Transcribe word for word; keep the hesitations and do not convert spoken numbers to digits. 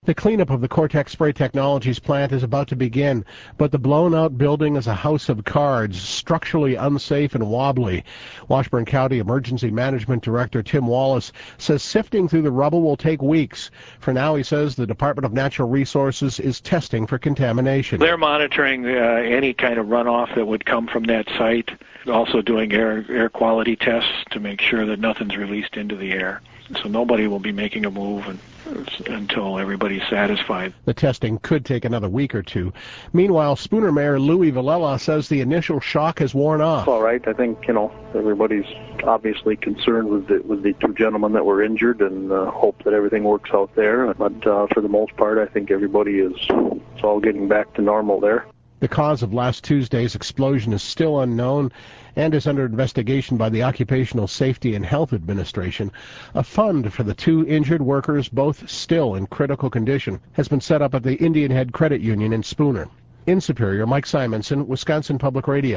The cleanup of the Cortex Spray Technologies plant is about to begin, but the blown-out building is a house of cards, structurally unsafe and wobbly. Washburn County Emergency Management Director Tim Wallace says sifting through the rubble will take weeks. For now, he says the Department of Natural Resources is testing for contamination. They're monitoring uh, any kind of runoff that would come from that site, also doing air, air quality tests to make sure that nothing's released into the air. So nobody will be making a move and, until everybody's satisfied. The testing could take another week or two. Meanwhile, Spooner Mayor Louis Villela says the initial shock has worn off. All right. I think, you know, everybody's obviously concerned with the, with the two gentlemen that were injured and uh, hope that everything works out there. But uh, for the most part, I think everybody is it's all getting back to normal there. The cause of last Tuesday's explosion is still unknown and is under investigation by the Occupational Safety and Health Administration. A fund for the two injured workers, both still in critical condition, has been set up at the Indian Head Credit Union in Spooner. In Superior, Mike Simonson, Wisconsin Public Radio.